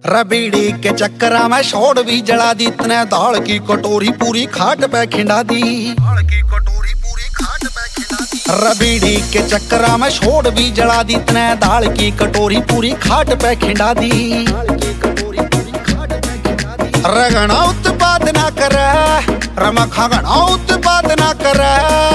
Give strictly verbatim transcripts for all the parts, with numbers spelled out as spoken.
रबीड़ी के चक्करा में छोड़ भी जला दी, इतने दाल की कटोरी पूरी खाट पे खिंडा दी। दाल की कटोरी पूरी खाट पे खिंडा दी। रबीड़ी के चक्करा में छोड़ भी जला दी, इतने दाल की कटोरी पूरी खाट पे खिंडा दी। दाल की कटोरी पूरी खाट पे खिंडा दी। रगना उत्पाद ना करे, रमखा गणा उत्पाद ना करे।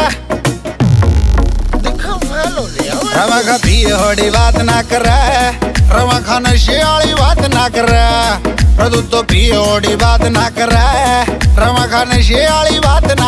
रमखा पियोड़ी बात ना करे, रमखा नशे वाली बात ना करे। प्रदू तो पियोड़ी बात ना करे, रमखा नशे वाली बात ना।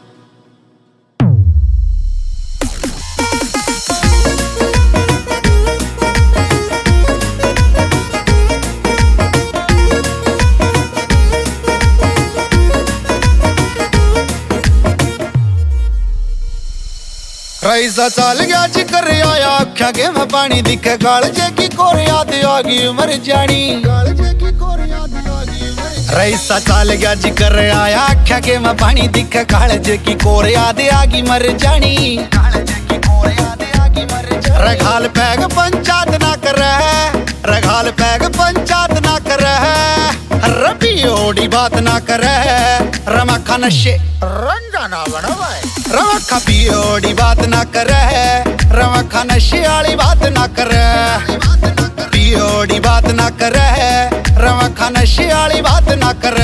रईसा चाल गया जिक्र आया, आख्या के मैं पानी दिखे कालजे की कोर याद आ गई मर जानी। कालजे की कोर याद आ गई। रईसा चाल गया जिक्र आया, आख्या के मैं पानी दिखे कालजे की कोर याद आ गई मर जानी। कालजे की कोर याद आ गई मर जानी। रघाल पैग पंचायत ना करे, रघाल पैग पंचायत ना करे। रबियोड़ी बात ना करे, रमखा नशे रंगा ना बना भाई। रमखा पियोड़ी बात ना करे, रमखा नशे वाली बात ना करे। पियोड़ी बात ना करे, रमखा नशे वाली बात ना करे।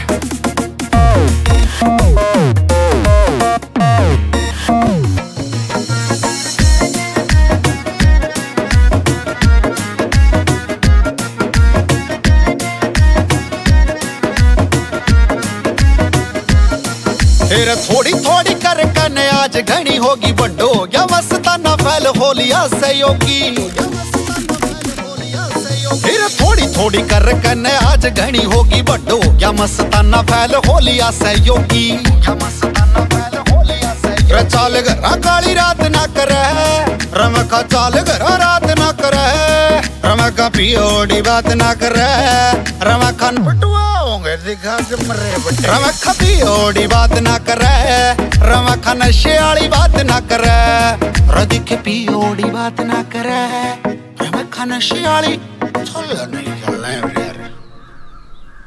फिर थोड़ी थोड़ी कर कने आज घनी होगी, बड्डो या मस्ताना फैल होलिया सहयोगी। फिर थोड़ी थोड़ी कर कने आज घनी होगी, बड्डो या मस्ताना फैल होलिया सहयोगी। चाल घरा काली रात ना करे, रमखा चाल घरा रात ना करे। रमखा पियोड़ी बात ना करे, रमखा पटवाओगे दिखा के मरे बच्चे। रमखा पियोड़ी बात ना करे, रमखा नशे वाली बात ना करे। रदिख पियोड़ी बात ना करे, रमखा नशे वाली चल नहीं चल।